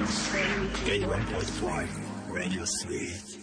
81.5 Radio Sweet。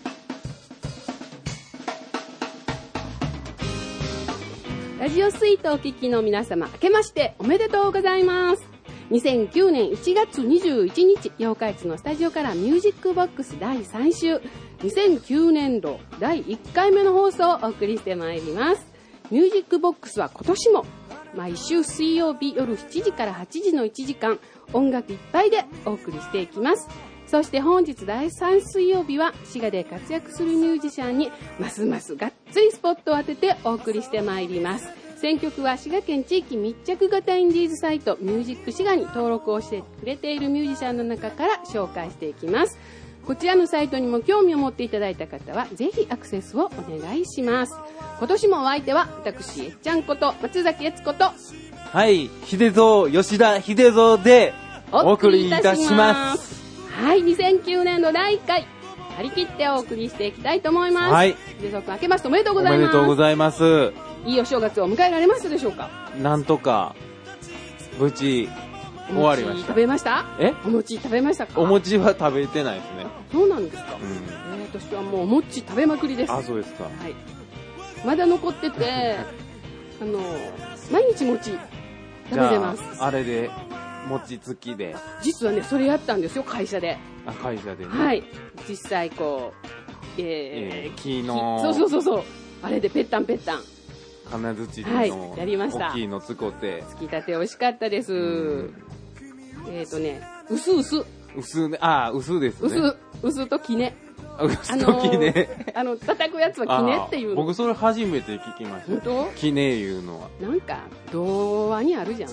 ラジオスイートをお聞きの皆様、明けましておめでとうございます。2009年1月21日、八日市のスタジオからミュージックボックス第3週、2009年度第1回目の放送をお送りしてまいります。ミュージックボックスは今年も毎週水曜日夜7時から8時の1時間、音楽いっぱいでお送りしていきます。そして本日第3水曜日は滋賀で活躍するミュージシャンにますますがっつりスポットを当ててお送りしてまいります。選曲は滋賀県地域密着型インディーズサイトミュージック滋賀に登録をしてくれているミュージシャンの中から紹介していきます。こちらのサイトにも興味を持っていただいた方はぜひアクセスをお願いします。今年もお相手は私えっちゃんこと松崎悦子と、 はい、秀蔵吉田秀蔵でお送りいたします。 はい、2009年の第1回張り切ってお送りしていきたいと思います。 はい、 秀蔵くん明けましておめでとうございます。 おめでとうございます。 いいお正月を迎えられましたでしょうか。 なんとか無事終わりました。 食べました？お餅食べましたか？ お餅は食べてないですね。 そうなんですか。私はもうお餅食べまくりです。 あ、そうですか。はい。 まだ残ってて毎日餅食べてます。 あれで餅つきで。 実はねそれやったんですよ、会社で。 あ、会社でね。 はい。実際こう木のそうあれでペッタン金槌の、 はい、やりました。 大きいのつこて。 つきたて美味しかったです。薄ね。 あ、薄ですね。 薄ときね。 薄ときね。 叩くやつはきねっていうの。 僕それ初めて聞きました。 本当？ きねいうのは。 なんか童話にあるじゃん。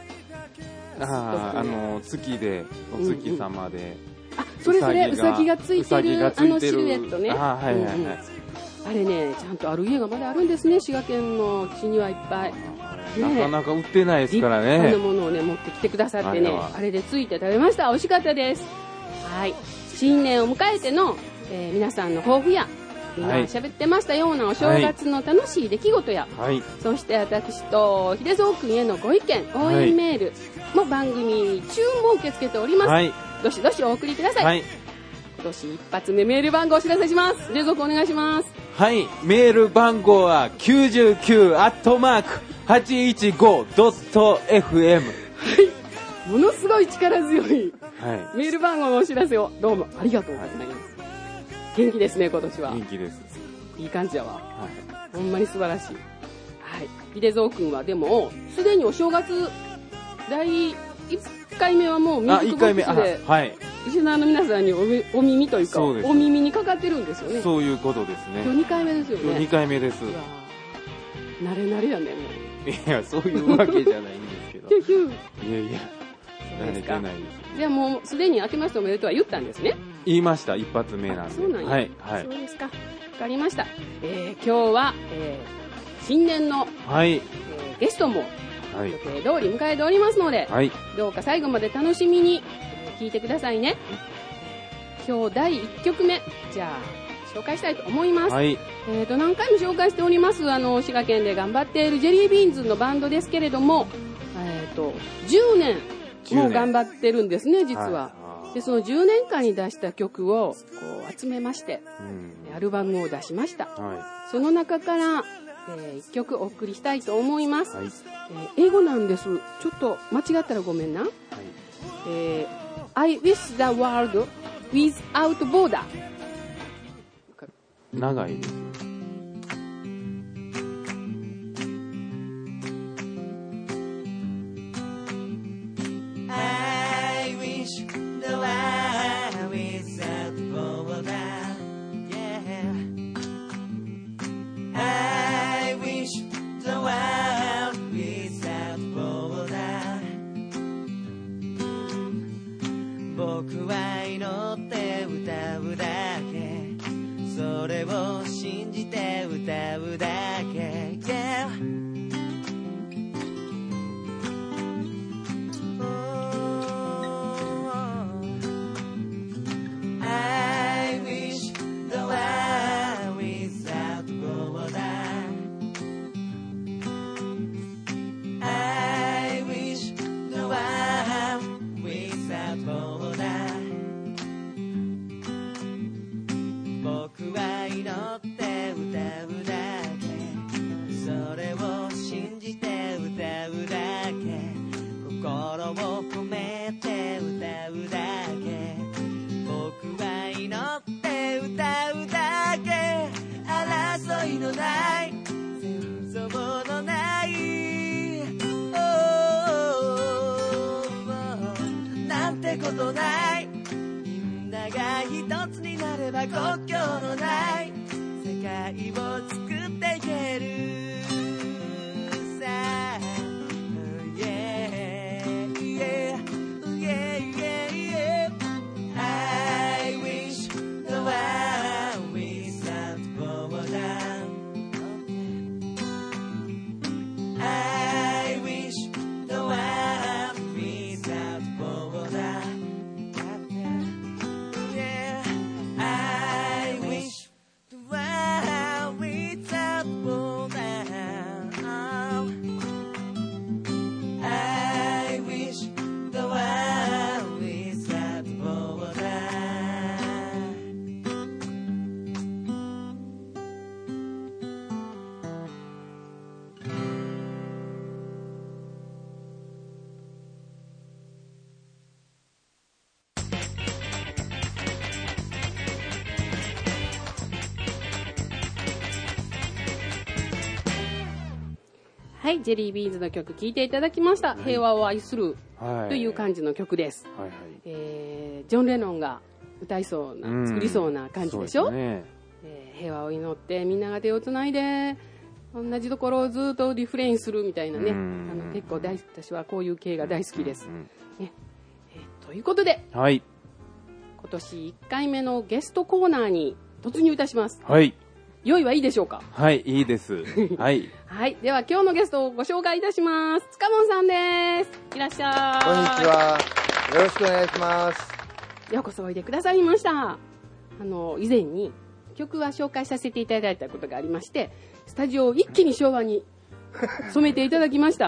月でお月様で。 あ、それうさぎがついてるシルエットね。 はいはいはい。 あれね、ちゃんとある家がまだあるんですね、滋賀県の地にはいっぱい。 なかなか売ってないですからね。 立派なものをね、持ってきてくださってね、あれでついて食べました。美味しかったです。はい。新年を迎えての、皆さんの抱負や、今喋ってましたようなお正月の楽しい出来事や、そして私と秀蔵くんへのご意見、応援メールも番組中も受け付けております。どしどしお送りください。今年一発目メール番号をお知らせします。秀蔵くんお願いします。 はい、メール番号は 99@815.fm。 はい、 ものすごい力強い、メール番号のお知らせをどうもありがとうございます。元気ですね、今年は。 元気です。 いい感じやわ。ほんまに素晴らしい。はい。秀蔵くんはでもすでにお正月第1回目はもうミュージックボックスでリスナーの皆さんにお耳というかお耳にかかってるんですよね。 そういうことですね。 今日2回目ですよね。 2回目です。 慣れやね、もう。いや、そういうわけじゃないんですけど。いやいや、慣れてないです。 じゃあもうすでに明けましておめでとうは言ったんですね。 言いました、一発目なんで。 そうなんや。 はい。 そうですか。わかりました。今日は、新年の、ゲストも予定通り迎えておりますので、どうか最後まで楽しみに聞いてくださいね。今日第1曲目、じゃあ紹介したいと思います。何回も紹介しております、滋賀県で頑張っているジェリービーンズのバンドですけれども、10年もう頑張ってるんですね、実は。でその10年間に出した曲をこう集めまして、アルバムを出しました。その中から1曲お送りしたいと思います。英語なんです。ちょっと間違ったらごめんな。I wish the world without border。 長いです。 I wish the world without border. Yeah. I wish the world without border. 僕は祈って歌うだけ、それを信じて歌うだけ、yeah. I wish the world without border. I wish the world without 里だ僕は祈って歌うだけそれを信じて歌うだけ心を込めて歌うだけ僕は祈って歌うだけ争いのない戦争のないなんてことないみんなが一つになれば国境のない世界を作っていけるさ Yeah, yeah, yeah, yeah, yeah. I wish the world without border I wish the world without border Yeah, I wish the world without border I wish the world without border はい、ジェリービーンズの曲聴いていただきました。平和を愛するはい。 という感じの曲です。 はいはい。 ジョン・レノンが歌いそうな、作りそうな感じでしょ。 そうですね。 平和を祈ってみんなが手をつないで同じところをずっとリフレインするみたいなね、結構私はこういう系が大好きです。ねということで、 はい。 今年1回目のゲストコーナーに突入いたします。 はい。 用意はいいでしょうか？ はい、いいです。はい。 はい。では今日のゲストをご紹介いたします。塚本さんです。いらっしゃい。 こんにちは。よろしくお願いします。 ようこそおいでくださいました。以前に曲は紹介させていただいたことがありまして、スタジオを一気に昭和に染めていただきました。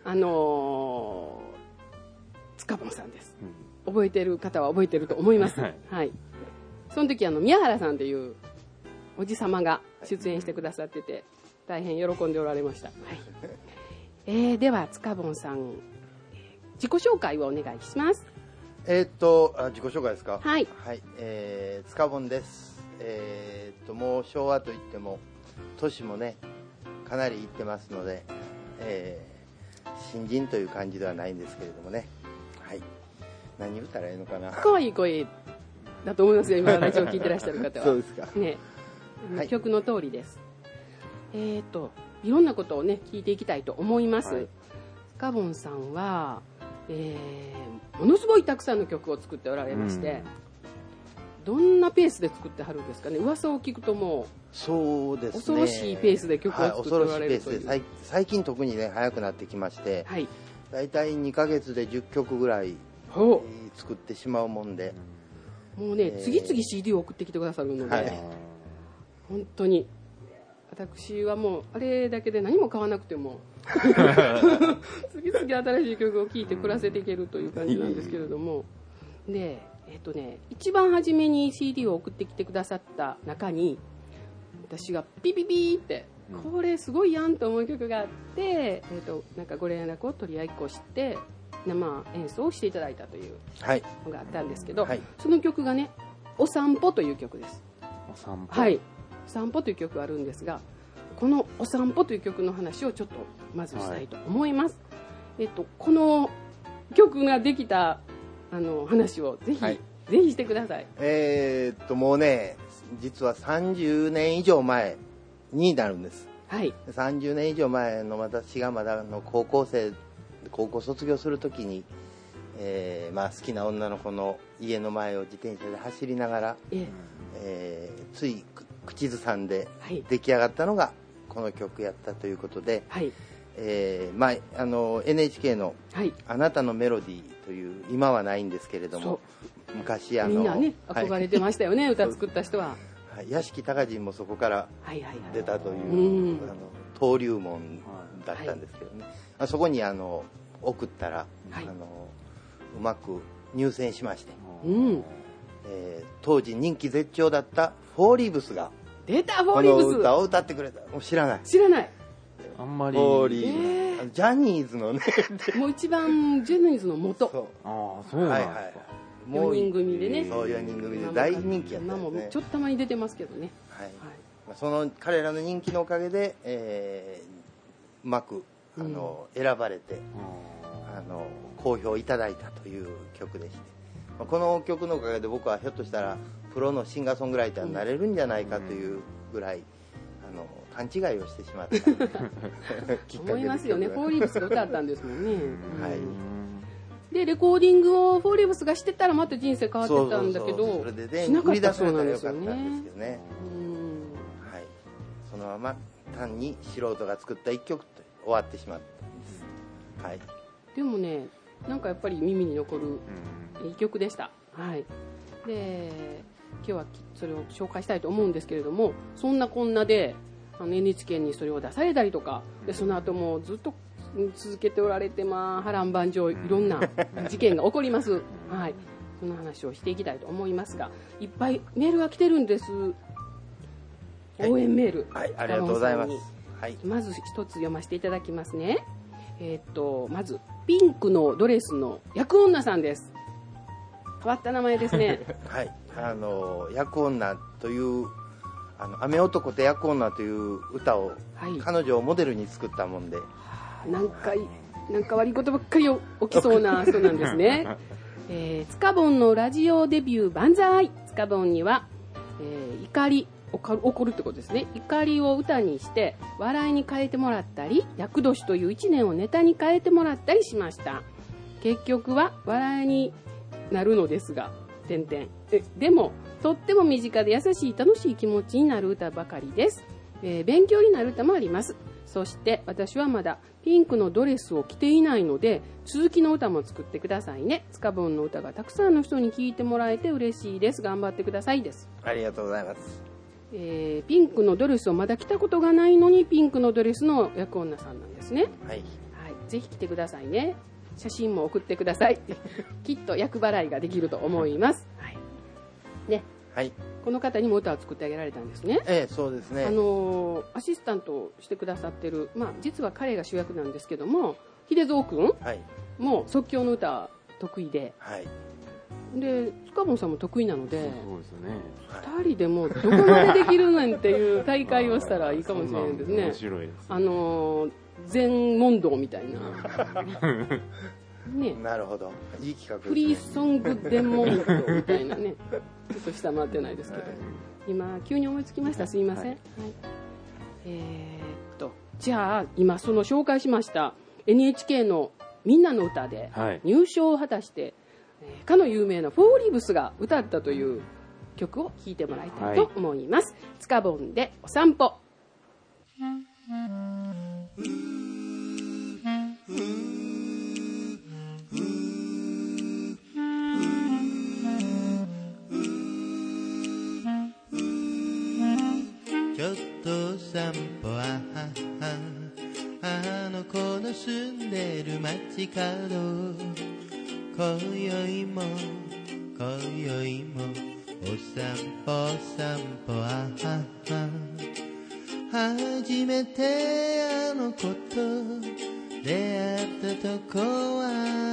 塚本さんです。覚えてる方は覚えてると思います。はい。その時宮原さんというおじさまが出演してくださってて大変喜んでおられました。はい。では塚本さん、自己紹介をお願いします。 自己紹介ですか？ はい。 はい。塚本です。もう昭和といっても年もねかなりいってますので、新人という感じではないんですけれどもね。はい。何言ったらいいのかな。 可愛い声だと思いますよ。今ラジオ聞いてらっしゃる方は。 そうですか。 ね。 はい、 曲の通りです。いろんなことをね聞いていきたいと思います。塚本さんは、ものすごいたくさんの曲を作っておられまして、どんなペースで作ってはるんですかね。噂を聞くともうそうですね、 恐ろしいペースで曲を作っておられるという、 恐ろしいペースで最近特にね早くなってきまして、はい、だいたい2ヶ月で10曲ぐらい作ってしまうもんで、 もうね、次々 CD を送ってきてくださるので、本当に私はもうあれだけで何も買わなくても次々新しい曲を聴いて暮らせていけるという感じなんですけれども、で一番初めに CD を送ってきてくださった中に私がピピピーってこれすごいやんと思う曲があって、なんかご連絡を取り合いっこして生演奏をしていただいたというのがあったんですけど、その曲がねお散歩という曲です。 お散歩、 はい、お散歩という曲があるんですが、このお散歩という曲の話をちょっとまずしたいと思います。この曲ができた話をぜひ、ぜひしてください。 もうね実は30年以上前になるんです。はい。30年以上前の私がまだ高校卒業するときに、好きな女の子の家の前を自転車で走りながら、つい口ずさんで出来上がったのがこの曲やったということで、NHK の「あなたのメロディー」という今はないんですけれども、昔みんなね憧れてましたよね、歌作った人は。 屋敷隆人もそこから出たという、登竜門だったんですけどね、そこに送ったら、うまく入選しまして、 うん当時人気絶頂だったフォーリーブスが出たフォーリーブスこの歌を歌ってくれた。もう知らない。 知らない。 あんまりフォーリーブス、ジャニーズのねもう一番ジャニーズの元。 そうああそうなんですか、 4人組でね。 そう4人組で大人気やったんですね。 今もちょっとたまに出てますけどね。 はい。その彼らの人気のおかげで、うまく選ばれて、好評いただいたという曲でして、この曲のおかげで僕はひょっとしたらプロのシンガーソングライターになれるんじゃないかというぐらい、勘違いをしてしまったきっかけ思いますよね。フォーリーブスが歌ったんですもんね。 はい。 でレコーディングをフォーリーブスがしてたらまた人生変わってたんだけど、 それでしなか売りったそう出されたらよなんですよかったんですね。 けどね。はい。そのまま単に素人が作った一曲と終わってしまったんです。はい。 でもね、なんかやっぱり耳に残るいい曲でした。はい。で今日はそれを紹介したいと思うんですけれども、そんなこんなでNHK にそれを出されたりとかで、その後もずっと続けておられて、波乱万丈いろんな事件が起こります。はい。その話をしていきたいと思いますが、いっぱいメールが来てるんです。応援メール。 はい、ありがとうございます。はい。 まず一つ読ませていただきますね。まずピンクのドレスの役女さんです。変わった名前ですね。 はい、役女という雨男と役女という歌を、彼女をモデルに作ったもんで、 なんか悪いことばっかり起きそうな人なんですね。つかぼんのラジオデビュー万歳。つかぼんには、怒り怒るってことですね。怒りを歌にして笑いに変えてもらったり、厄年という一年をネタに変えてもらったりしました。結局は笑いになるのですが、でもとっても身近で優しい楽しい気持ちになる歌ばかりです。勉強になる歌もあります。そして私はまだピンクのドレスを着ていないので、続きの歌も作ってくださいね。つかぼんの歌がたくさんの人に聴いてもらえて嬉しいです。頑張ってくださいです。 ありがとうございます。 ピンクのドレスをまだ着たことがないのにピンクのドレスの役女さんなんですね。 はい、 はい、ぜひ来てくださいね。写真も送ってください。きっと厄払いができると思います。はい。ね。 はい。 この方にも歌を作ってあげられたんですね。 そうですね。 アシスタントをしてくださってる、実は彼が主役なんですけども、秀蔵くんも即興の歌得意で、 はい。 で、つかぼんさんも得意なので、 そうですね。 2人でもどこまでできるなんていう大会をしたらいいかもしれないですね。 面白いです。 全問答みたいな。ね、 なるほど。いい企画ですね。 フリーソングデモンドみたいなね。ちょっと下回ってないですけど、今急に思いつきました。すいません。はい。じゃあ今その紹介しました NHK のみんなの歌で入賞を果たして、かの有名なフォーリーブスが歌ったという曲を聴いてもらいたいと思います。つかぼんでお散歩。 ちょっと散歩はあの子の住んでる街角、今宵もお散歩は初めてあの子と出会ったとこは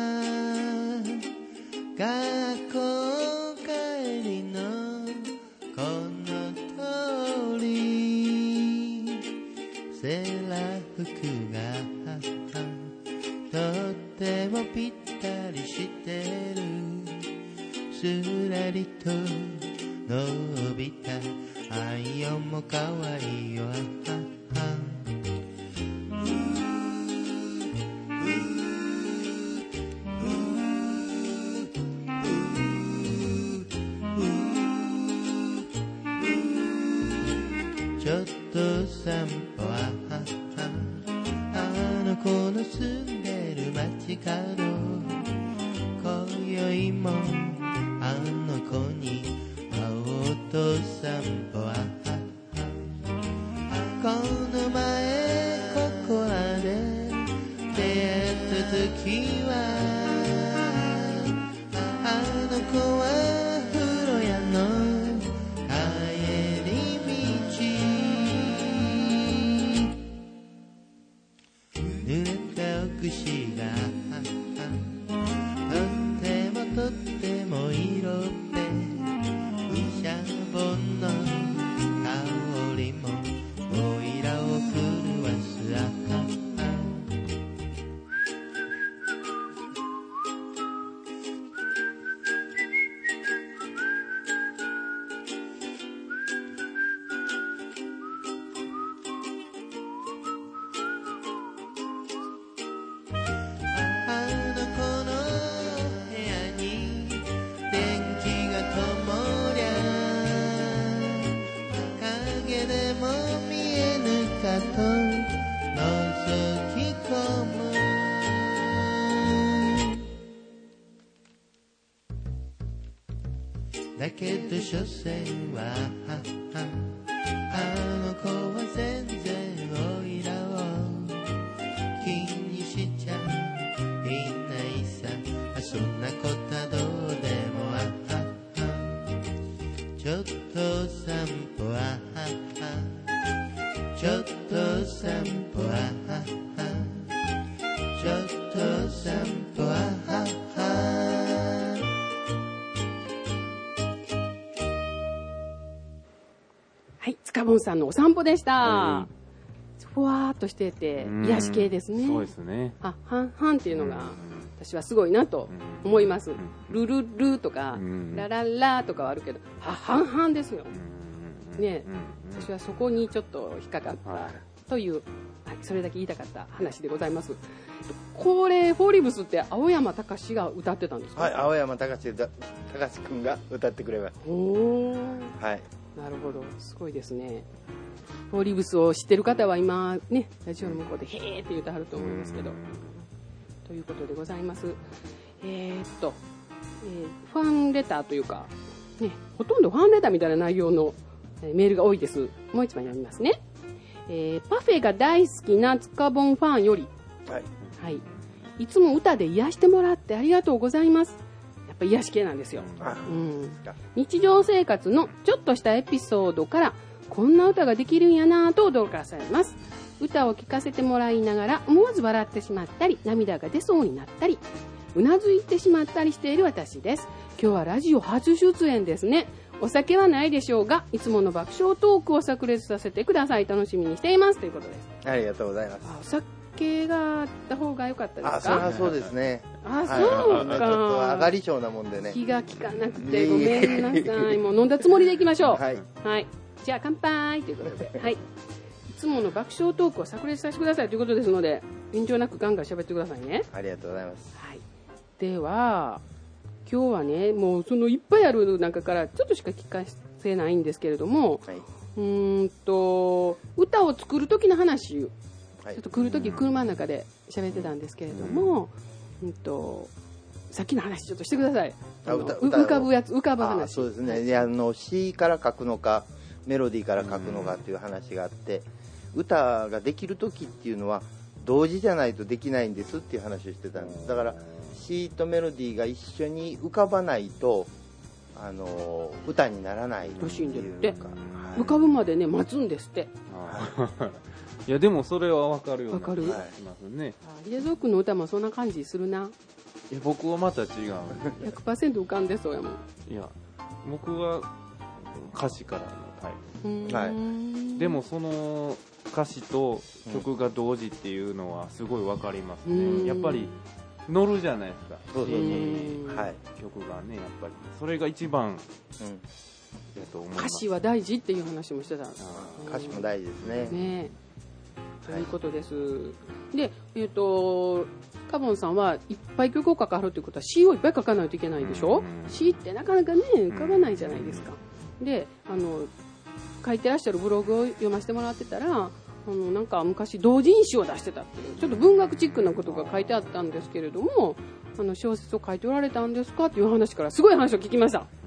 学校帰りのこの通り、セーラー服がとってもぴったりしてる、すらりと伸びたアイオンもかわいいよ。ちょっと散歩はあの子の住んでる街角、今宵もあの子に会おうと散歩はこの前ここらで出会った時はは風呂屋の帰り道、濡れたおくしがとっても色っぺ、うしゃぼんの香りもおいらを震わすだけど所詮はあの子は全然おいらを気にしちゃいないさ、そんなことはどうでもちょっと散歩ちょっと散歩ちょっと散歩はい、塚本さんのお散歩でした。ふわーっとしてて癒し系ですね。 そうですね。 はんはんっていうのが私はすごいなと思います。ルルルとかラララとかはあるけど、はんはんですよ。ね、私はそこにちょっと引っかかったという、はい、それだけ言いたかった話でございます。これフォーリーブスって青山隆が歌ってたんですか？ はい、青山隆君が歌ってくれます。はい。 なるほど、すごいですね。フォーリーブスを知ってる方は今ね、ラジオの向こうでへーって言ってはると思いますけど、ということでございます。ファンレターというか、ね、ほとんどファンレターみたいな内容のメールが多いです。もう一枚読みますね。パフェが大好きな塚本ファンより、はい、いつも歌で癒してもらってありがとうございます。やっぱ癒し系なんですよ。日常生活のちょっとしたエピソードからこんな歌ができるんやなぁと驚かされます。歌を聴かせてもらいながら思わず笑ってしまったり、涙が出そうになったり、うなずいてしまったりしている私です。今日はラジオ初出演ですね。お酒はないでしょうが、いつもの爆笑トークを炸裂させてください。楽しみにしていますということです。 ありがとうございます。 お酒があった方が良かったですか？ それはそうですね。 そうか。 ちょっと上がり症なもんでね。 気が利かなくてごめんなさい。もう飲んだつもりでいきましょう。はい。じゃあ乾杯ということで、はい。いつもの爆笑トークを炸裂させてくださいということですので、遠慮なくガンガン喋ってくださいね。 ありがとうございます。 はい。では今日はね、もうそのいっぱいある中からちょっとしか聞かせないんですけれども、はい、歌を作る時の話を、はい、ちょっと来る時車の中で喋ってたんですけれども、さっきの話ちょっとしてください。浮かぶやつ、浮かぶ話。 そうですね。詩から書くのかメロディーから書くのかっていう話があって、歌ができる時っていうのは同時じゃないとできないんですっていう話をしてたんです。だから詩とメロディーが一緒に浮かばないと歌にならないっていうか、 浮かぶまでね待つんですって。 いやでもそれは分かるような気がしますね。秀蔵君の歌もそんな感じするな。 いや僕はまた違う。 100% 浮かんでそうやもん。 いや僕は歌詞からのタイプ。はい。でもその歌詞と曲が同時っていうのはすごい分かりますね。やっぱり乗るじゃないですか。そうそうそう。はい。曲がねやっぱりそれが一番。と思います。 歌詞は大事っていう話もしてた。 歌詞も大事ですね。 ね。ということです。で、カボンさんはいっぱい曲を書かはるということは詩をいっぱい書かないといけないでしょ。詩ってなかなかね浮かばないじゃないですか。で、書いてらっしゃるブログを読ませてもらってたら、なんか昔同人誌を出してたっていうちょっと文学チックなことが書いてあったんですけれども、小説を書いておられたんですかっていう話からすごい話を聞きました。はい。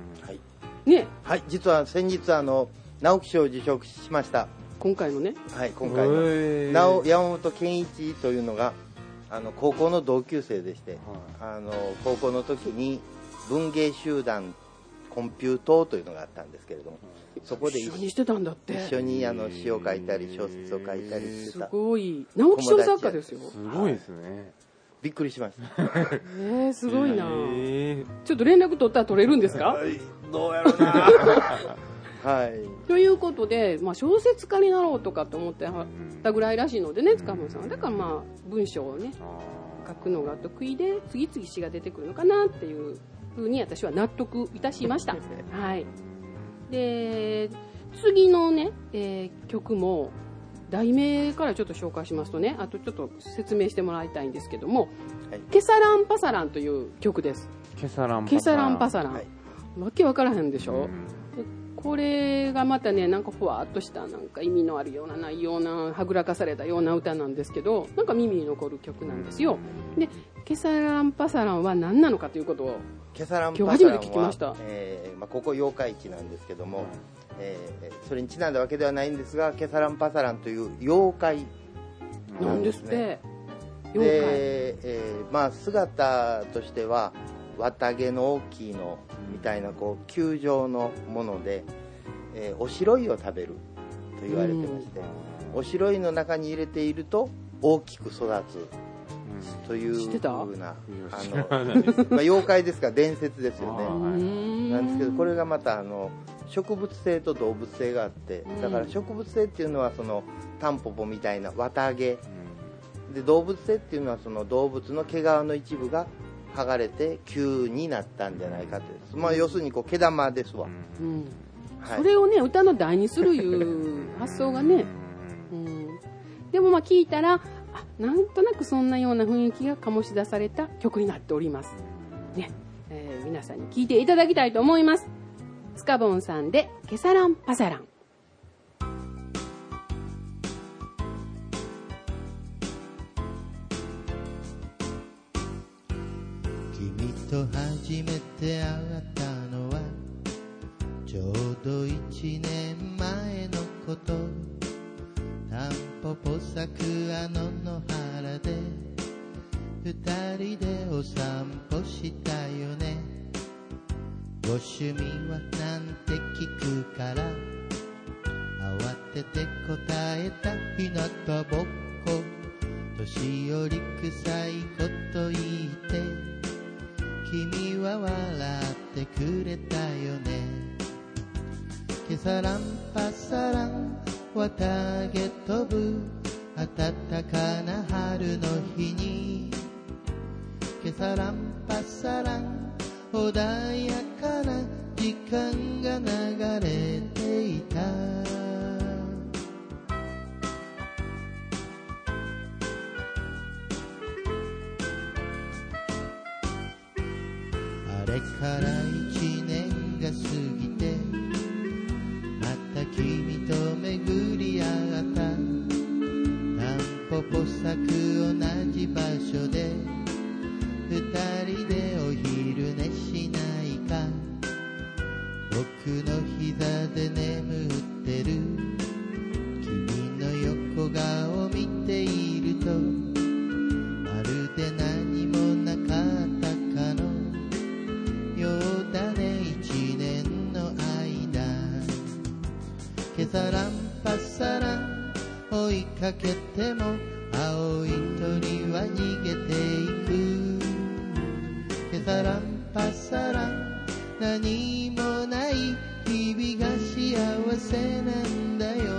ね。はい。 実は先日直木賞を受賞しました。 今回のね。 はい、今回の山本健一というのが高校の同級生でして、高校の時に文芸集団コンピュートというのがあったんですけれども、そこで一緒にしてたんだって。 一緒に詩を書いたり小説を書いたりしてた。 すごい直木賞作家ですよ。 すごいですね。 びっくりしました。 すごいな。ちょっと連絡取ったら取れるんですか？ どうやろうな。はい。 ということで、小説家になろうとかと思ってはったぐらいらしいのでね、塚本さんは。だから文章をね書くのが得意で、次々詩が出てくるのかなっていうふうに私は納得いたしました。はい。で、次のね、曲も題名からちょっと紹介しますとね、あとちょっと説明してもらいたいんですけども、はい、ケサランパサランという曲です。 ケサランパサラン、はい、わけわからへんでしょ、これがまたね、なんかふわっとしたなんか意味のあるようなないようなはぐらかされたような歌なんですけど、なんか耳に残る曲なんですよ。で、ケサランパサランは何なのかということを今日初めて聞きました。 ここ妖怪市なんですけども、それにちなんだわけではないんですが、ケサランパサランという妖怪なんですね。で、姿としては綿毛の大きいのみたいな球状のもので、おしろいを食べると言われてまして、おしろいの中に入れていると大きく育つというふうな妖怪ですから伝説ですよね。なんですけど、これがまた植物性と動物性があって、だから植物性っていうのはそのタンポポみたいな綿毛で、動物性っていうのはその動物の毛皮の一部が剥がれて球になったんじゃないかという、要するに毛玉ですわ、 はい、それをね歌の題にするいう発想がね、でも聞いたらなんとなくそんなような雰囲気が醸し出された曲になっておりますね。皆さんに聴いていただきたいと思います。スカボンさんでケサランパサラン。 君と初めて会ったのはちょうど1年前のこと。タンポポ咲く野原で2人でお散歩したよね。ご趣味はなんて聞くから慌てて答えたひなたぼっこ。年寄り臭いこと言って君は笑ってくれたよね。ケサランパサラン綿毛飛ぶ暖かな春の日に、ケサランパサラン穏やかな時間が流れていた。あれから1年が過ぎてまた君と巡り合った。タンポポ咲く同じ場所で2人でお昼寝しないか。僕の膝で眠ってる君の横顔を見ていると、まるで何もなかったかのようだね。1年の間ケサランパサラン追いかけても青い鳥は逃げていく。ケサランパサラン何もない日々が幸せなんだよ。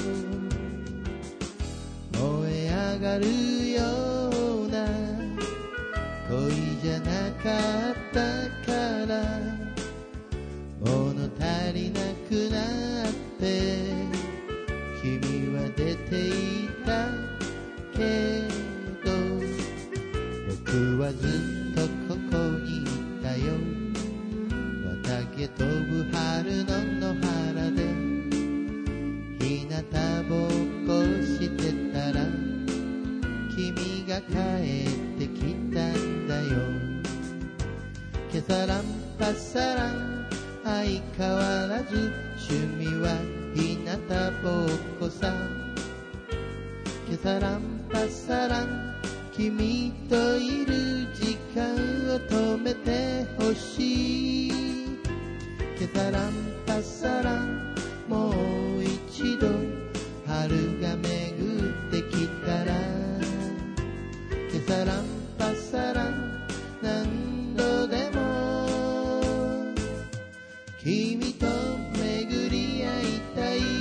燃え上がるような恋じゃなかったから物足りなくなって君は出ていったけど、僕はずっとここにいたよ。綿毛飛ぶ春の野原で日向ぼっこしてたら君が帰ってきたんだよ。ケサランパサラン相変わらず趣味は日向ぼっこさ。ケサランパサラン君といる時間間を止めてほしい。ケサランパサラン、もう一度春が巡ってきたら。ケサランパサラン、何度でも君と巡り合いたい。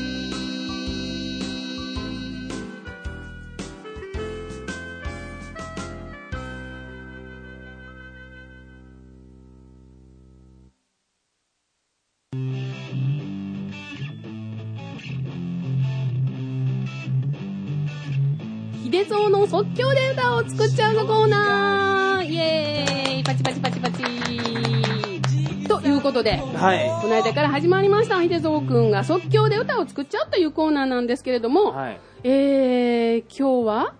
秀蔵の即興で歌を作っちゃうのコーナー、イエーイ、パチパチパチパチということで、 はい、 この間から始まりました秀蔵くんが即興で歌を作っちゃうというコーナーなんですけれども、 はい、 今日は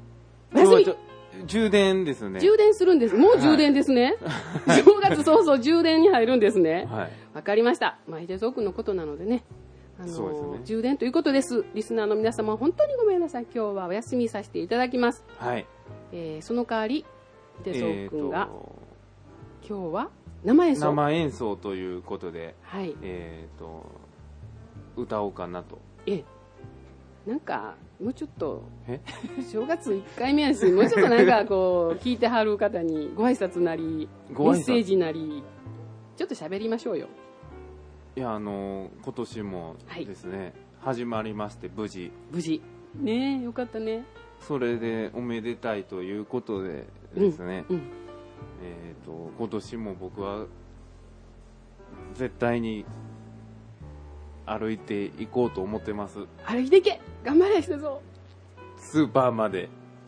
充電ですね。 充電するんです。もう充電ですね。はい、正月早々充電に入るんですね。 はい。 わかりました。まあ、秀蔵くんのことなのでね。そうですね。充電ということです。リスナーの皆様、本当にごめんなさい。今日はお休みさせていただきます。 はい。 その代わり、秀蔵くんが、今日は生演奏。 生演奏ということで、 はい。 歌おうかなと。 なんか、もうちょっと、正月1回目やし、もうちょっとなんかこう、聞いてはる方にご挨拶なり、メッセージなり、ちょっと喋りましょうよ。 いや、今年もですね、はい、始まりまして、無事。 無事。ねえ、よかったね。 それでおめでたいということでですね、今年も僕は絶対に歩いていこうと思ってます。 歩いていけ、頑張れ、してぞ。 スーパーまで。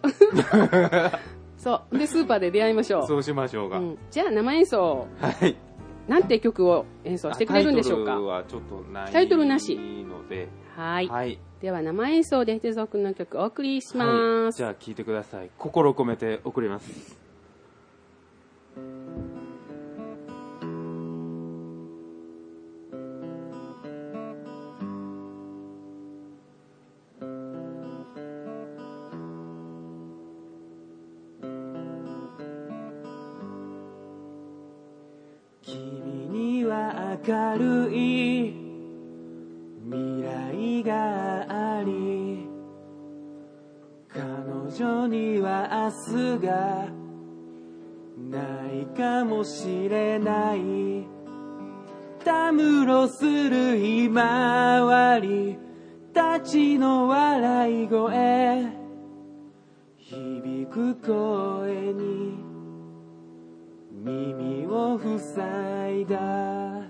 そう。で、スーパーで出会いましょう。 そうしましょうか。 じゃあ、生演奏。 はい。 なんて曲を演奏してくれるんでしょうか。 タイトルはちょっとない。 タイトルなし。 ので。 はい。 はい。 では、生演奏で秀蔵くんの曲お送りします。 はい、じゃあ、聴いてください。心込めて送ります。 君には明るい未来があり、彼女には明日がないかもしれない。たむろするひまわりたちの笑い声、響く声に耳を塞いだ。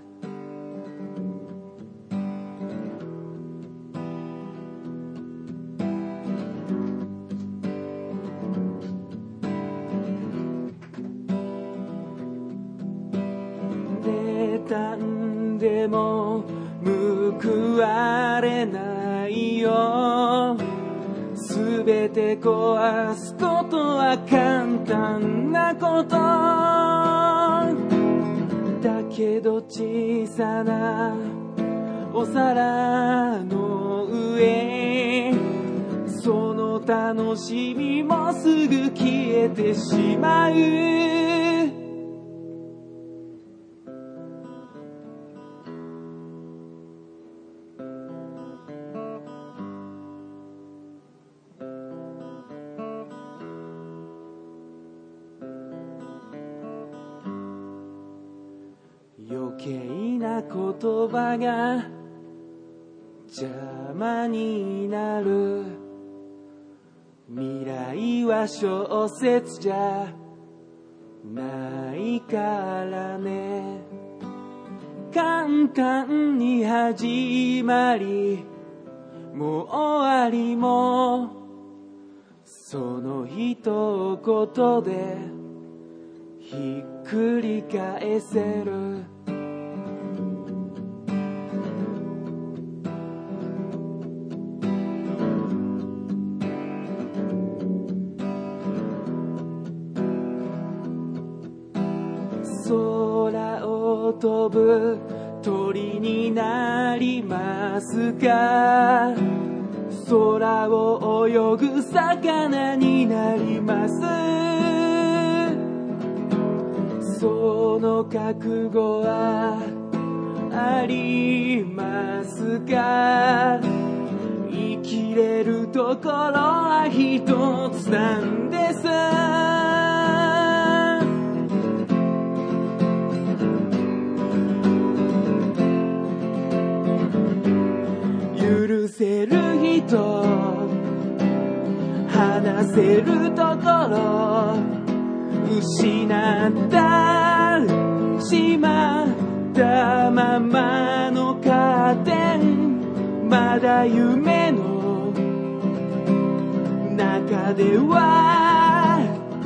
妬んでも報われないよ。すべて壊すことは簡単なことだけど、小さなお皿の上、その楽しみもすぐ消えてしまう。余計な言葉が邪魔になる。未来は小説じゃないからね。簡単に始まりもう終わりもその一言でひっくり返せる。空を飛ぶ鳥になりますか。空を泳ぐ魚になります。 その覚悟はありますか？生きれるところは一つなんです。許せる人、話せるところ、失ったしまったままのカーテン、まだ夢の中では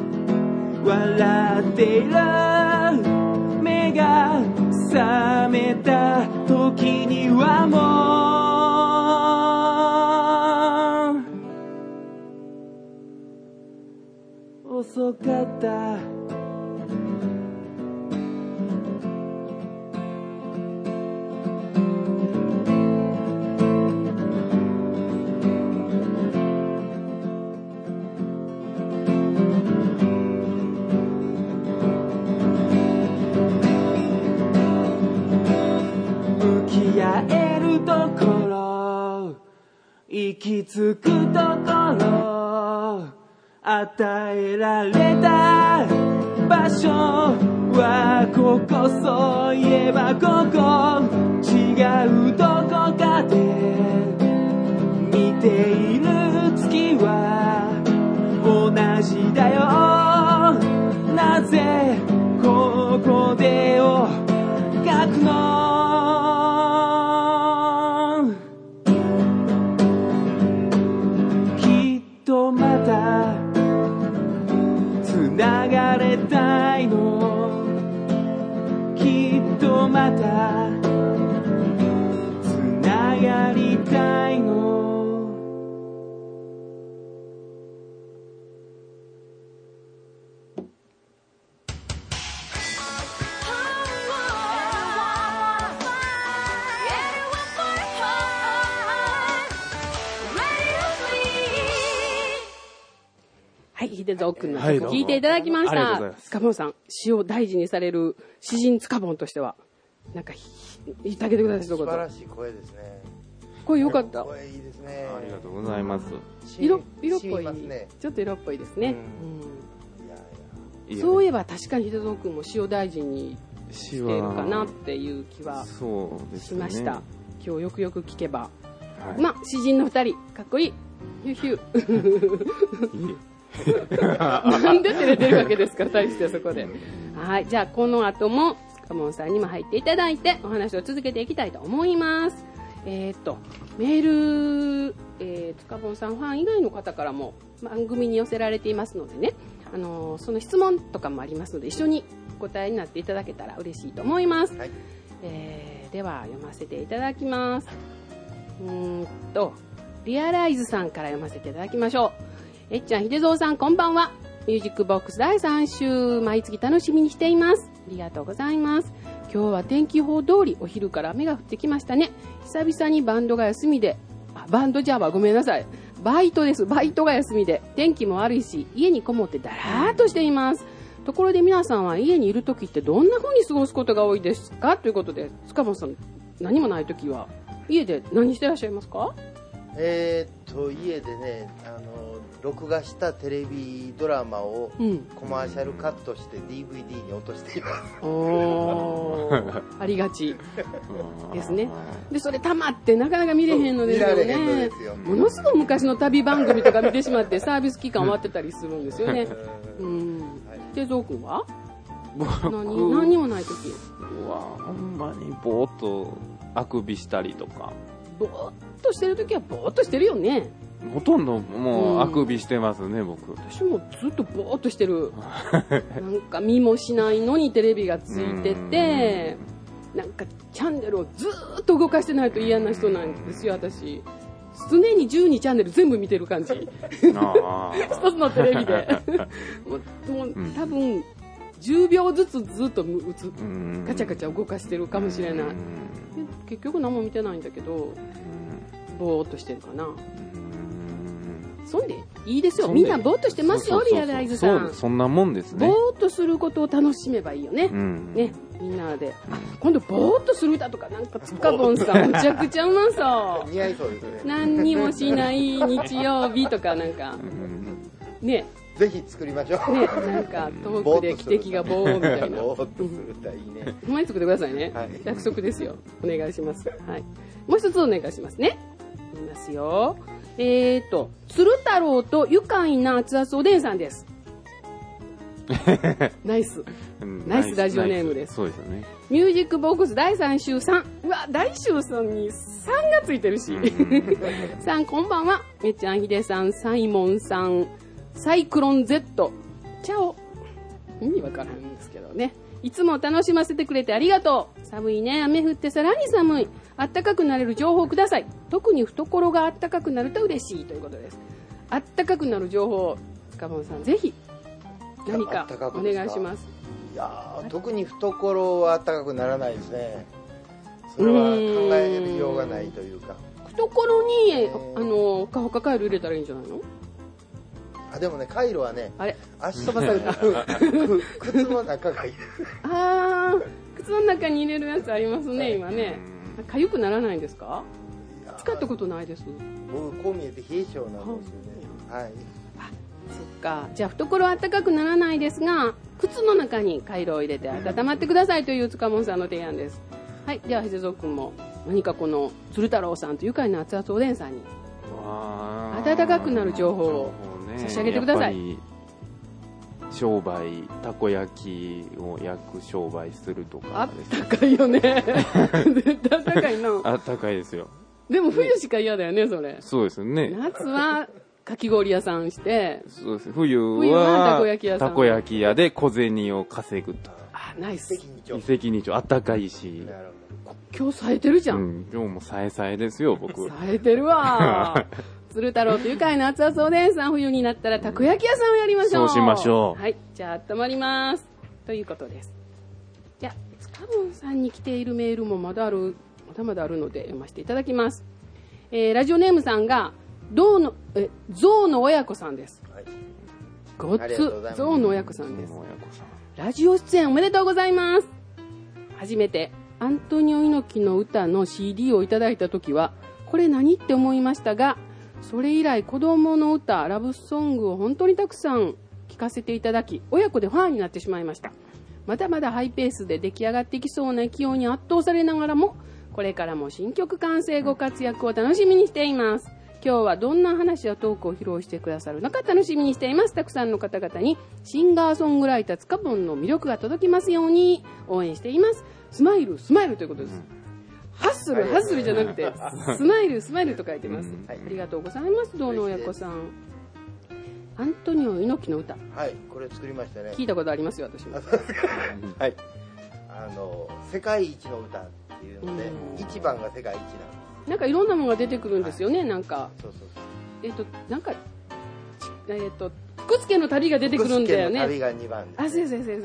笑っている。目が覚めた時にはもう遅かった。行き着くところ、与えられた場所はここ、そういえばここ、違うどこかで見ている月は同じだよ。なぜここでを書くの？また繋がれたいの、きっとまた繋がりたいの。 はい、秀蔵くんの曲聴いていただきました。塚本さん、詩を大事にされる詩人塚本としては、なんか言ってあげてください。素晴らしい声ですね。 声良かった。 声いいですね。 ありがとうございます。 色っぽい、ちょっと色っぽいですね。そういえば確かに秀蔵くんも詩を大事にしているかなっていう気はしました。今日よくよく聞けば、まあ詩人の2人かっこいい。ヒュヒュ。なんで照れてるわけですか、対してそこで。はい、じゃあこの後も塚本さんにも入っていただいてお話を続けていきたいと思います。メール、塚本さんファン以外の方からも番組に寄せられていますのでね、その質問とかもありますので一緒にお答えになっていただけたら嬉しいと思います。はい、では読ませていただきます。リアライズさんから読ませていただきましょう。えっちゃん、秀蔵さん、こんばんは。ミュージックボックス第3週、毎月楽しみにしています。ありがとうございます。今日は天気予報通りお昼から雨が降ってきましたね。久々にバンドが休みで、バンドじゃあごめんなさい。バイトです。バイトが休みで、天気も悪いし、家にこもってだらーっとしています。ところで皆さんは家にいるときってどんな風に過ごすことが多いですか？ということで、塚本さん、何もないときは家で何してらっしゃいますか？ 家でね、録画したテレビドラマをコマーシャルカットして DVD に落としています。 ありがちですね。でそれ溜まってなかなか見れへんのですよね。ものすごく昔の旅番組とか見てしまってサービス期間終わってたりするんですよね。手蔵君は何にもない時はほんまにぼーっとあくびしたりとか。 ぼーっとしてる時はぼーっとしてるよね。 ほとんどもうあくびしてますね、僕。 私もずっとぼーっとしてる。なんか見もしないのにテレビがついてて、なんかチャンネルをずーっと動かしてないと嫌な人なんですよ、私。常に12チャンネル全部見てる感じ。一つのテレビで。もう多分10秒ずつずっとガチャガチャ動かしてるかもしれない。結局何も見てないんだけど、ぼーっとしてるかな。 そんでいいですよ。みんなぼーっとしてますよ、リアライズさん。 そんなもんですね。 ぼーっとすることを楽しめばいいよね。ね、みんなで。今度ぼーっとする歌とか、なんかつかぼんさんむちゃくちゃうまそう。 似合いそうですね。 何にもしない日曜日とかなんか、ね。 ぜひ作りましょう。 ね、なんか遠くで汽笛がボーンみたいな。 ぼーっとする歌いいね。 うまい作ってくださいね。約束ですよ。お願いします。はい。もう一つお願いしますね。いきますよ。鶴太郎と愉快な熱々おでんさんです。ナイス。ナイスラジオネームです。 そうですよね。 ミュージックボックス第3週3。うわ、第週3に3がついてるし。さん、こんばんは。めちゃんひでさん、サイモンさん、サイクロン Z。チャオ。意味わからんんですけどね。いつも楽しませてくれてありがとう。寒いね。雨降ってさらに寒い。あったかくなれる情報をください。特に懐があったかくなると嬉しいということです。あったかくなる情報、塚本さん、ぜひ何かお願いします。 いや特に懐はあったかくならないですね。それは考えようがないというか。 懐にほかほかカイロ入れたらいいんじゃないの？ でもね、カイロはね、 あれ足飛ばされた靴の中がいいです。 靴の中に入れるやつありますね、今ね。かゆくならないんですか？使ったことないです。 僕こう見えて冷え性なんですよね。はい。 そっか。じゃあ懐は暖かくならないですが、靴の中にカイロを入れて温まってくださいという塚本さんの提案です。はい。ではヘゼゾ君も何かこの鶴太郎さんと愉快な熱々おでんさんに温かくなる情報を差し上げてください。 商売、たこ焼きを焼く商売するとか、 あったかいよね。絶対あったかいな。 あったかいですよ。 でも冬しか嫌だよね、それ。 そうですね。 夏はかき氷屋さんして、 そうです。冬はたこ焼き屋さん。 たこ焼き屋で小銭を稼ぐと。 ナイス。 一石二鳥、あったかいし。 今日冴えてるじゃん。 今日も冴え冴えですよ、僕。 冴えてるわ。鶴太郎と愉快な熱々おでんさん、冬になったらたこ焼き屋さんをやりましょう。 そうしましょう。 はい。じゃあ温まります。ということです。じゃあ、塚本さんに来ているメールもまだまだあるので読ませていただきます。ラジオネームさんが、ゾウの親子さんです。はい、ごっつ、ゾウの親子さんです。ラジオ出演おめでとうございます。初めて、アントニオ猪木の歌の CD をいただいたときは、これ何って思いましたが、それ以来子供の歌、ラブソングを本当にたくさん聴かせていただき、親子でファンになってしまいました。まだまだハイペースで出来上がってきそうな勢いに圧倒されながらも、これからも新曲完成ご活躍を楽しみにしています。今日はどんな話やトークを披露してくださるのか楽しみにしています。たくさんの方々にシンガーソングライター塚本の魅力が届きますように応援しています。スマイルスマイルということです。ハッスルハッスルじゃなくてスマイルスマイルと書いてます。はい、ありがとうございます。どうの親子さん。アントニオ猪木の歌。 はい、これ作りましたね。 聞いたことありますよ、私も。 はい。世界一の歌っていうので、一番が世界一なんです。 なんかいろんなものが出てくるんですよね、なんか。 そうそうそう。 なんか、福助の旅が出てくるんだよね。 福助の旅が2番です。 あ、そう。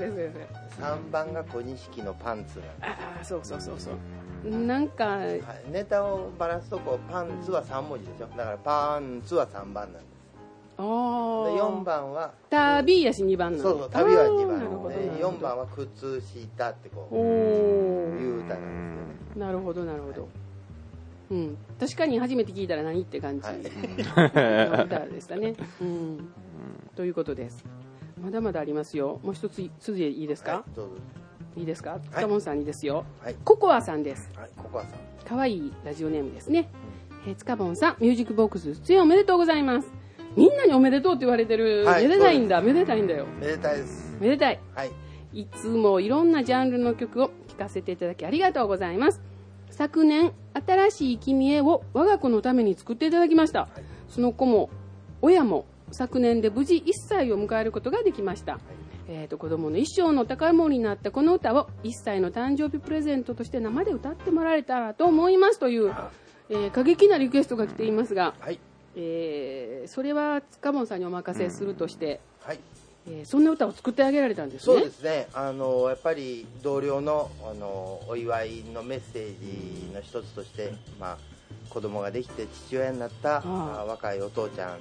3番が小錦のパンツなんです。 あ、そう。なんか、 ネタをばらすとパンツは3文字でしょ。だからパンツは3番なんです。で4番は旅やし2番なの。 そう、旅は2番で4番は靴下っていう歌なんですよ。 なるほど。うん、確かに初めて聞いたら何って感じの歌でしたね。ということです。まだまだありますよ。もう一つ続いていいですか？ はい、どうぞ。 いいですか？塚本さんにですよ。 はい、 ココアさんです。 はい、ココアさん。 可愛いラジオネームですね。塚本さん、ミュージックボックス出演おめでとうございます。みんなにおめでとうって言われてる。めでたいんだ。めでたいんだよ。 めでたいです。 めでたい。 はい。 いつもいろんなジャンルの曲を聴かせていただきありがとうございます。昨年、新しい君へを我が子のために作っていただきました。その子も、親も昨年で無事1歳を迎えることができました。子供の一生の宝物になったこの歌を1歳の誕生日プレゼントとして生で歌ってもらえたらと思いますという、過激なリクエストが来ていますが、それは塚本さんにお任せするとして、そんな歌を作ってあげられたんですね。 そうですね。やっぱり同僚のお祝いのメッセージの一つとして、 子供ができて父親になった若いお父ちゃん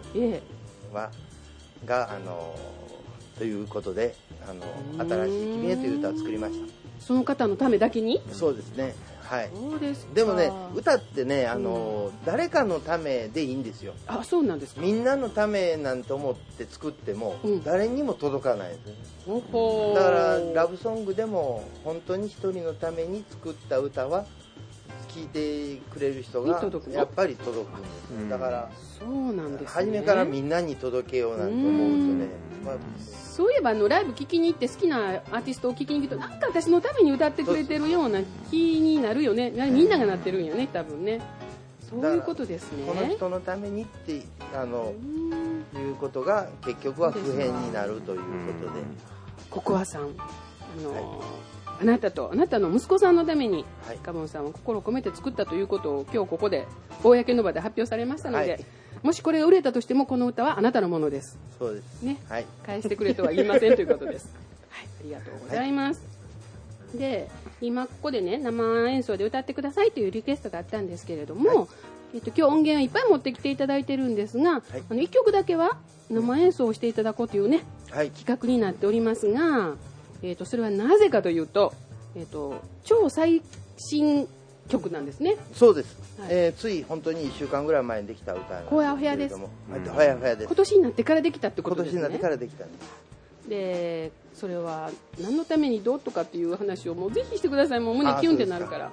がということで新しい君へという歌を作りました。 その方のためだけに？ そうですね。はい。 そうですか。 でもね、歌ってね、誰かのためでいいんですよ。 あ、そうなんですか。 みんなのためなんて思って作っても、誰にも届かないですね。 ほだからラブソングでも本当に一人のために作った歌は聴いてくれる人がやっぱり届くんです。だからそうなんですね。 初めからみんなに届けようなんて思うとね。 そういえばライブ聴きに行って好きなアーティストを聴きに行くとなんか私のために歌ってくれてるような気になるよね。みんながなってるんやね、多分ね。そういうことですね。 この人のためにっていうことが結局は不変になるということで。 ココアさん、あなたとあなたの息子さんのためにカモンさんは心を込めて作ったということを今日ここで公の場で発表されましたので、もしこれが売れたとしてもこの歌はあなたのものです。 そうですね。返してくれとは言いませんということです。はい、ありがとうございます。で、今ここでね、生演奏で歌ってくださいというリクエストがあったんですけれども、今日音源をいっぱい持ってきていただいてるんですが、1曲だけは生演奏をしていただこうというね、企画になっておりますが、それはなぜかというと、超最新曲なんですね。 そうです。つい本当に1週間ぐらい前にできた歌なんですけれども。 ほやほやです。 ほやほやです。 今年になってからできたってことですね。 今年になってからできたんです。 で、それは何のためにどうとかっていう話をもうぜひしてください。もう胸キュンってなるから。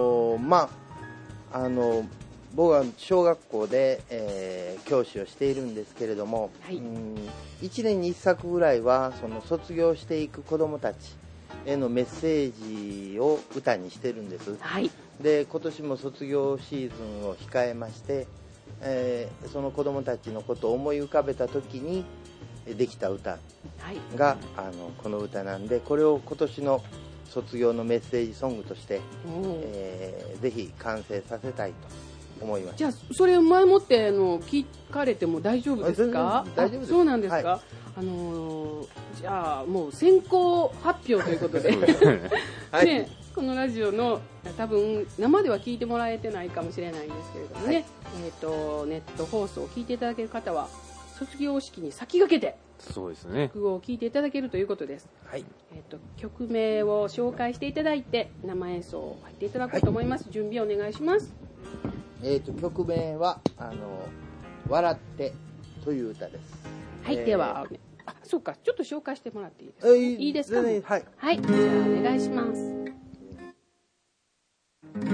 僕は小学校で、教師をしているんですけれども、1年に1作ぐらいはその卒業していく子どもたちへのメッセージを歌にしてるんです。で、今年も卒業シーズンを控えまして、その子どもたちのことを思い浮かべた時にできた歌が、この歌なんで、これを今年の卒業のメッセージソングとして、ぜひ完成させたいと思います。 じゃあそれを前もって聞かれても大丈夫ですか？ 大丈夫です。 そうなんですか？じゃあもう先行発表ということでね、このラジオの多分生では聞いてもらえてないかもしれないんですけれどもね、ネット放送を聞いていただける方は卒業式に先駆けてそうですね、 曲を聴いていただけるということです。曲名を紹介していただいて生演奏を入っていただこうと思います。準備お願いします。 曲名は笑ってという歌です。 はい、ではそうか、ちょっと紹介してもらっていいですか？いいですか？はい、じゃあお願いします。ちょっ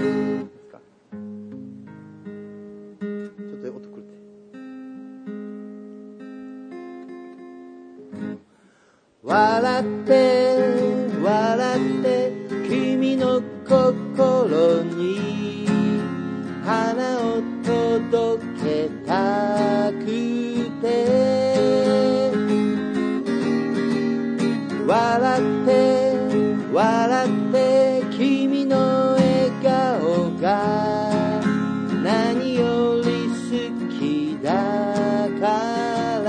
と音くるね。笑って笑って君の心に花を届けたくて、笑って笑って君の笑顔が何より好きだから、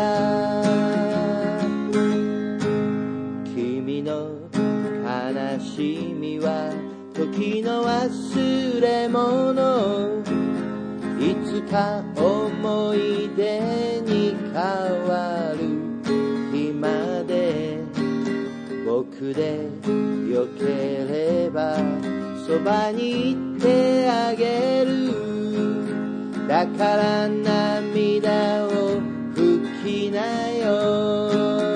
君の悲しみは時の忘れ物、いつか思い出に変わる日まで、僕でよければそばにいてあげる。だから涙を拭きなよ。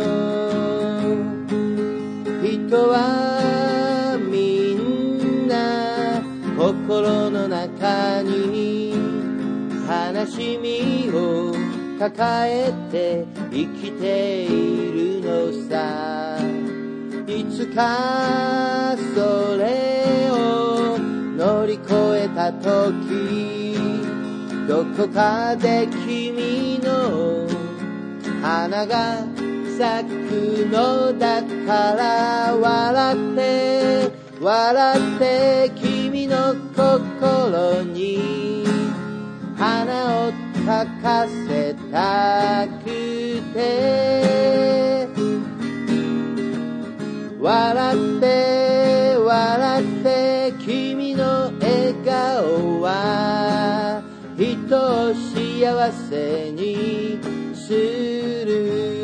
人はみんな心の中に悲しみを抱えて生きているのさ。いつかそれを乗り越えた時、どこかで君の花が咲くのだから、笑って笑って君の心に花を咲かせたくて、笑って笑って君の笑顔は幸せにする。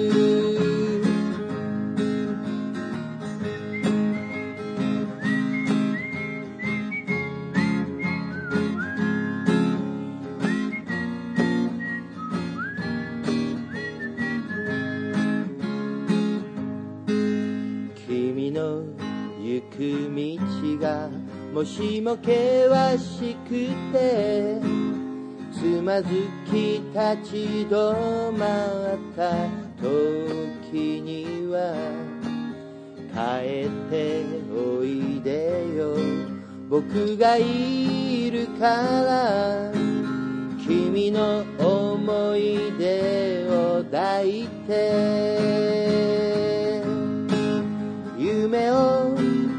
君の行く道がもしも険しくてつまずき立ち止まった時には帰っておいでよ、僕がいるから君の思い出を抱いて、夢を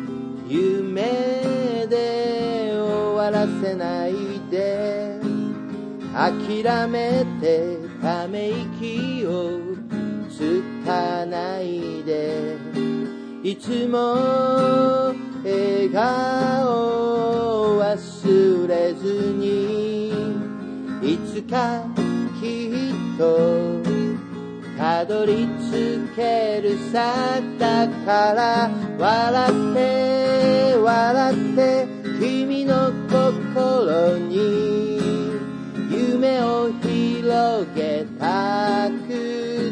夢で終わらせないで、諦めてため息をつかないで、いつも笑顔忘れずに、いつかきっとたどり着けるさ。だから笑って笑って君の心に夢を広げたく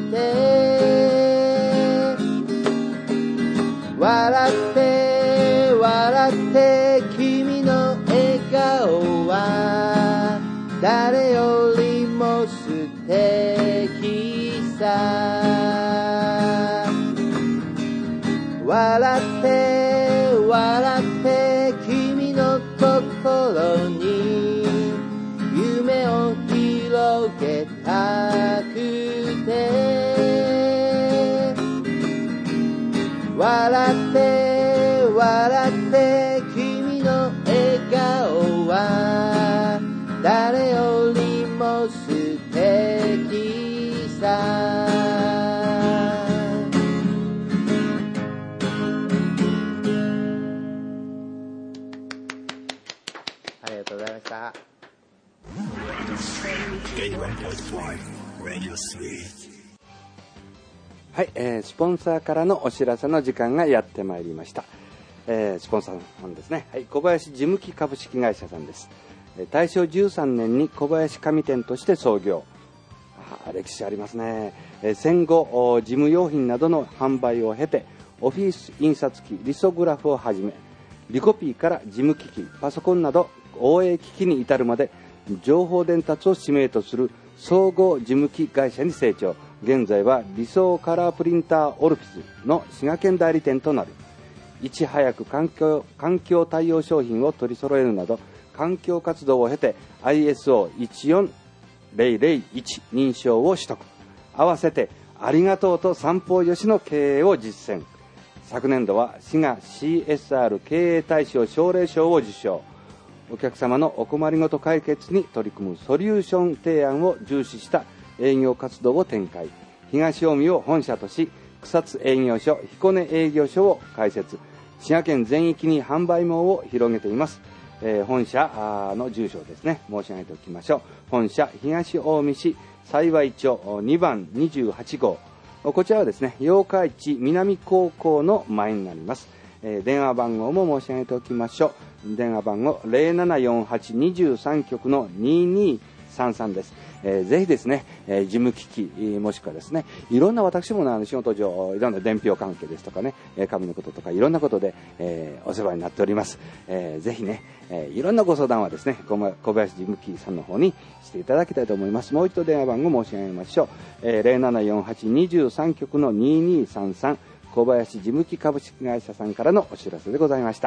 て、笑って笑って君の笑顔は誰よりも素敵さ。笑って笑って君の心に夢を広げたくて、笑って笑って君の笑顔は誰よりも素敵さ。ありがとうございました。 はい、スポンサーからのお知らせの時間がやってまいりました。スポンサーなんですね。はい、小林事務機株式会社さんです。大正13年に小林紙店として創業。歴史ありますね。戦後事務用品などの販売を経て、オフィス印刷機リソグラフをはじめ、リコピーから事務機器パソコンなど応援機器に至るまで情報伝達を使命とする総合事務機会社に成長。現在は理想カラープリンターオルフィスの滋賀県代理店となる。いち早く環境対応商品を取り揃えるなど環境活動を経て ISO14001 認証を取得。合わせてありがとうと三方よしの経営を実践。昨年度は滋賀 CSR 経営大賞奨励賞を受賞。お客様のお困りごと解決に取り組むソリューション提案を重視した営業活動を展開。東近江を本社とし、草津営業所、彦根営業所を開設。滋賀県全域に販売網を広げています。本社の住所をですね、申し上げておきましょう。本社東近江市幸町2番28号。こちらはですね、八日市南高校の前になります。電話番号も申し上げておきましょう。電話番号 0748-23 局の2233です。ぜひですね、事務機器もしくはですね、いろんな私も仕事上いろんな伝票関係ですとかね、紙のこととかいろんなことで、お世話になっております。ぜひね、いろんなご相談はですね、小林事務機さんの方にしていただきたいと思います。もう一度電話番号申し上げましょう。0748-23 局の2233、小林事務機株式会社さんからのお知らせでございました。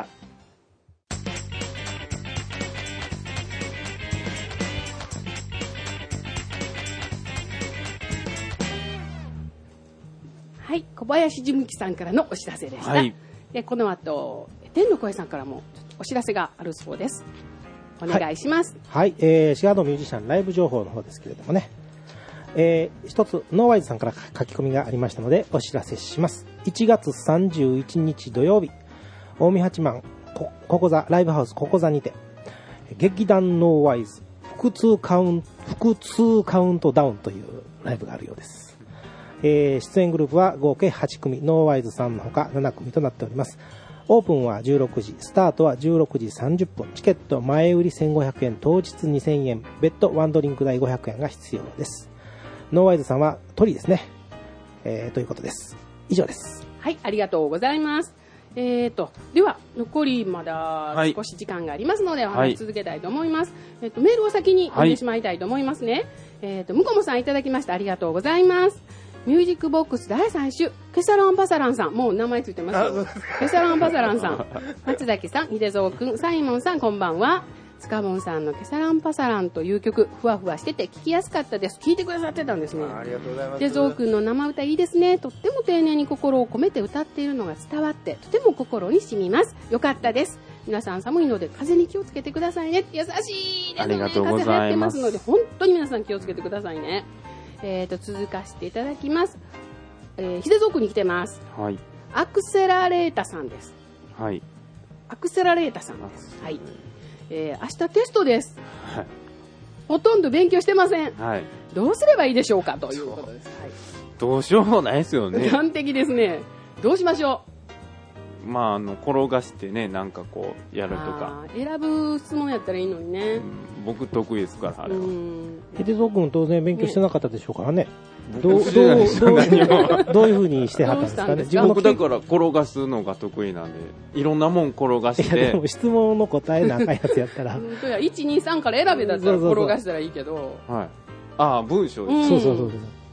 はい、小林事務機さんからのお知らせでした。 はい、 でこの後天の声さんからもお知らせがあるそうです。お願いします。 はい、滋賀のミュージシャンライブ情報の方ですけれどもね、一つノーワイズさんから書き込みがありましたのでお知らせします。1月31日土曜日、近江八幡ここ座ライブハウスここ座にて劇団ノーワイズ腹痛カウントダウンというライブがあるようです。出演グループは合計8組、ノーワイズさんのほか7組となっております。オープンは16時、スタートは16時30分、チケット前売り1500円、当日2000円、別途ワンドリンク代500円が必要です。ノーワイズさんはトリですね。ということです。以上です。 はい、ありがとうございます。では残りまだ少し時間がありますので、お話し続けたいと思います。メールを先に読んでしまいたいと思いますね。むこもさんいただきました。ありがとうございます。ミュージックボックス第3週、ケサランパサランさん、もう名前ついてますよ。ケサランパサランさん、松崎さん、秀蔵くん、サイモンさん、こんばんは。スカボンさんのケサランパサランという曲、ふわふわしてて聞きやすかったです。聞いてくださってたんですね。 ありがとうございます。 秀蔵くんの生歌いいですね。とっても丁寧に心を込めて歌っているのが伝わって、とても心に染みます。よかったです。皆さん寒いので風に気をつけてくださいね。優しいですね。 ありがとうございます。 風流行ってますので、本当に皆さん気をつけてくださいね。続かせていただきます。秀蔵くんに来てます。 はい。 アクセラレータさんです。 はい。 アクセラレータさんです。はい。明日テストです。 はい。 ほとんど勉強してません。 はい。 どうすればいいでしょうかということです。はい。 どうしようもないですよね。 完璧ですね。どうしましょう。まあ転がしてね、なんかこうやるとか。 選ぶ質問やったらいいのにね。 僕得意ですからあれは。 秀蔵君当然勉強してなかったでしょうからね。どういう風にしてはったんですかね。 僕だから転がすのが得意なんで、いろんなもん転がして。 いやでも質問の答えなあかんやつやったら。 1、2、3から選べだったら転がしたらいいけど。 はい。ああ、文章です。そう。 もう、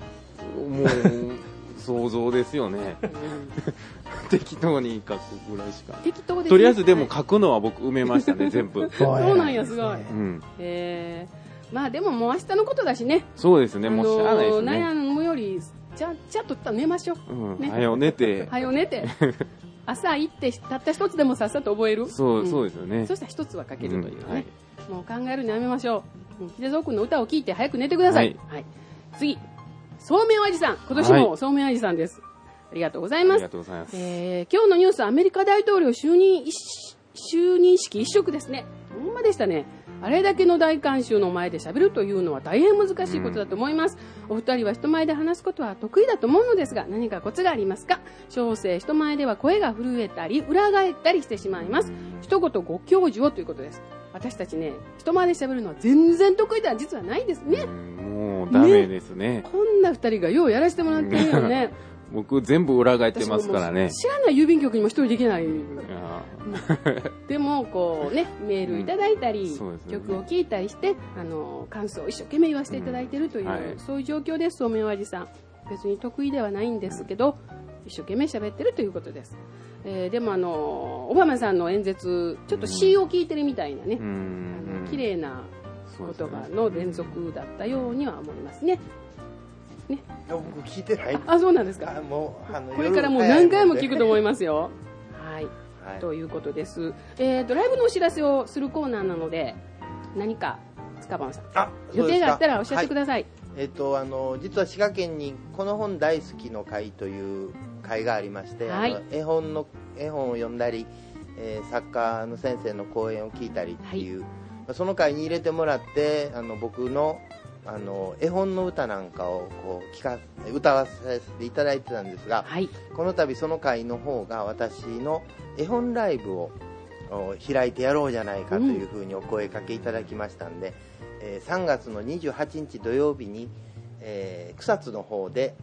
想像ですよね。適当に書くぐらいしか。 適当ですね。 とりあえずでも書くのは僕埋めましたね、全部。 そうなんや、すごい。まあでももう明日のことだしね。 そうですね、もうしゃあないですね。 悩むよりちゃっと寝ましょう。 はよ寝て。 はよ寝て。朝行ってたった一つでもさっさと覚える。 そうですよね。 そしたら一つは書けるというね。もう考えるのやめましょう。秀蔵君の歌を聴いて早く寝てください。はい。次、そうめんおじさん。今年もそうめんおじさんです。ありがとうございます。ありがとうございます。 今日のニュース、アメリカ大統領就任式一色ですね。ほんまでしたね。あれだけの大観衆の前で喋るというのは大変難しいことだと思います。お二人は人前で話すことは得意だと思うのですが、何かコツがありますか？小生、人前では声が震えたり、裏返ったりしてしまいます。一言ご教授をということです。私たちね、人前で喋るのは全然得意では実はないですね。 もうダメですね。 こんな二人がようやらせてもらってるよね。 僕全部裏返ってますからね。 知らない郵便局にも一人できない。でもこうね、メールいただいたり、曲を聴いたりして感想を一生懸命言わせていただいているという、そういう状況です。そうめんおじさん、別に得意ではないんですけど、一生懸命喋ってるということです。でもオバマさんの演説、ちょっと詩を聞いてるみたいなね、綺麗な言葉の連続だったようには思いますね。 僕聞いてない。 あ、そうなんですか。これからもう何回も聞くと思いますよ。はい、ということです。ライブのお知らせをするコーナーなので、何か塚番さん、予定があったらおっしゃってください。実は滋賀県にこの本大好きの会という会がありまして、絵本を読んだり、作家の先生の講演を聞いたりっていう、その会に入れてもらって、僕の絵本の歌なんかをこう歌わせていただいてたんですが、この度その会の方が私の絵本ライブを開いてやろうじゃないかというふうにお声かけいただきましたんで、3月の28日土曜日に、草津の方で、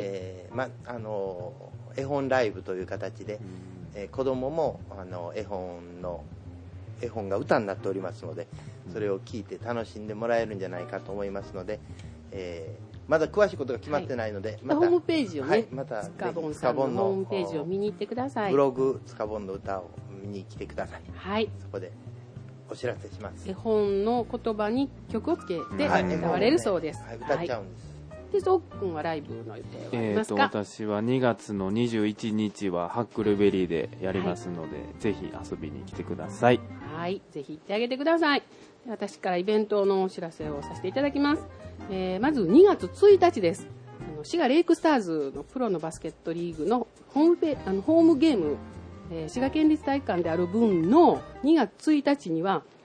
絵本ライブという形で、子供も絵本が歌になっておりますので、それを聞いて楽しんでもらえるんじゃないかと思いますので、まだ詳しいことが決まってないので、 またホームページをね、 また塚本さんのホームページを見に行ってください。 ブログ塚本の歌を見に来てください。 はい、 そこでお知らせします。 絵本の言葉に曲をつけて歌われるそうです。 歌っちゃうんです。 で、ゾウ君はライブの予定はありますか？ 私は2月の21日はハックルベリーでやりますので、ぜひ遊びに来てください。 はい、ぜひ行ってあげてください。私からイベントのお知らせをさせていただきます。まず2月1日です。滋賀レイクスターズのプロのバスケットリーグのホームゲーム、滋賀県立体育館である分の2月1日には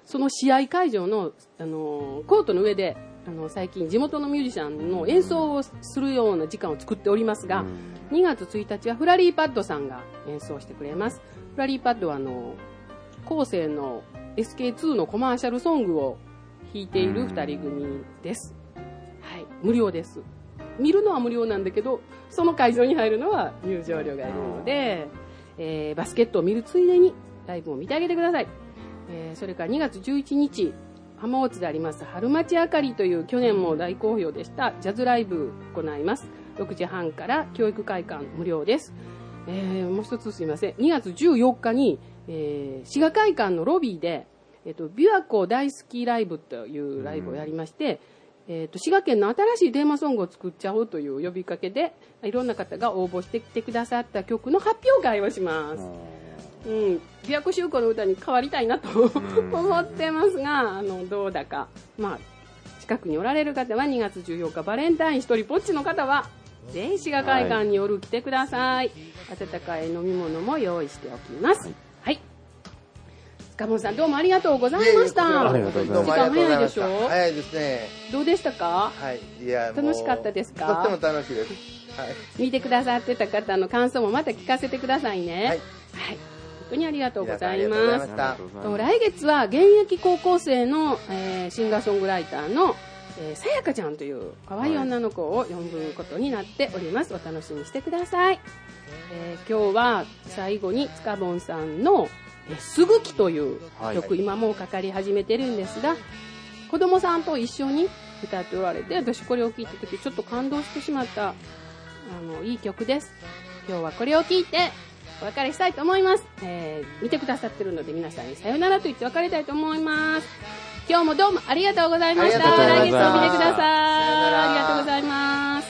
その試合会場の、コートの上で最近地元のミュージシャンの演奏をするような時間を作っておりますが、2月1日はフラリーパッドさんが演奏してくれます。フラリーパッドは後世の SK2 のコマーシャルソングを弾いている2人組です。はい、無料です。見るのは無料なんだけど、その会場に入るのは入場料がいるので、バスケットを見るついでにライブを見てあげてください。それから2月11日、浜大津であります春町あかりという去年も大好評でしたジャズライブ行います。6時半から教育会館無料です。もう一つすいません。2月14日に、滋賀会館のロビーで、琵琶湖大好きライブというライブをやりまして、滋賀県の新しいテーマソングを作っちゃおうという呼びかけで、いろんな方が応募してきてくださった曲の発表会をします。琵琶湖修子の歌に変わりたいなと思ってますが、どうだか、近くにおられる方は2月14日バレンタイン一人ぽっちの方はぜひ滋賀会館に夜来てください。温かい飲み物も用意しておきます。はい。塚本さんどうもありがとうございました。 ありがとうございます。 時間早いでしょ。 早いですね。 どうでしたか。 はい。いや、 楽しかったですか。 とっても楽しいです。はい。 見てくださってた方の感想もまた聞かせてくださいね。はい。はい。本当にありがとうございます。来月は現役高校生の、シンガーソングライターのさやかちゃんという可愛い女の子を呼ぶことになっております。お楽しみにしてください。今日は最後に塚本さんのすぐきという曲、今もうかかり始めてるんですが、子供さんと一緒に歌っておられて、私これを聴いた時ちょっと感動してしまったいい曲です。今日はこれを聴いてお別れしたいと思います。見てくださってるので皆さんにさよならと言って別れたいと思います。今日もどうもありがとうございました。来月も見てください。ありがとうございます。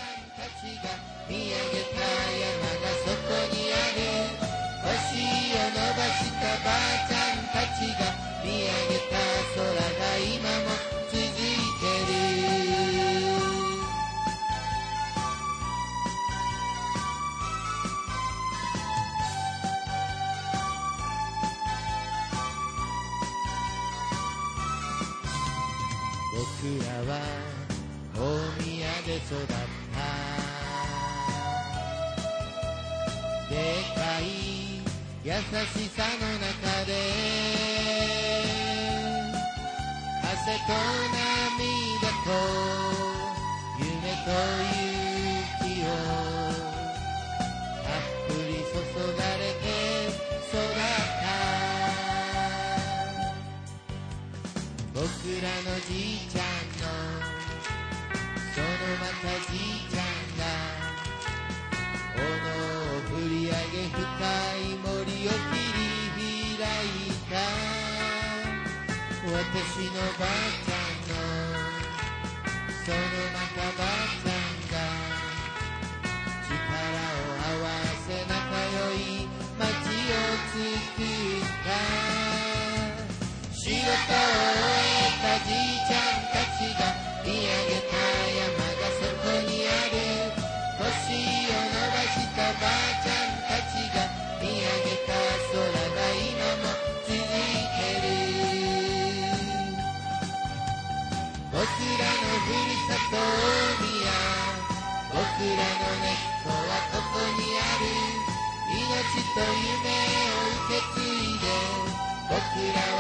僕らは大宮で育ったでかい優しさの中で汗と涙と夢と勇気をたっぷり注がれて育った僕らのじいちゃんのそのまたじいちゃんが斧を振り上げ深い森を切り開いた私のばあちゃんのそのまたばあちゃんが力を合わせ仲良い町を作った仕事を終えたじいちゃんたちが見上げた山がそこにある星を伸ばしたばあちゃんたちが見上げた空が今も続いてる僕らのふるさと大宮僕らの根っこはここにある命と夢を受け継いで僕ら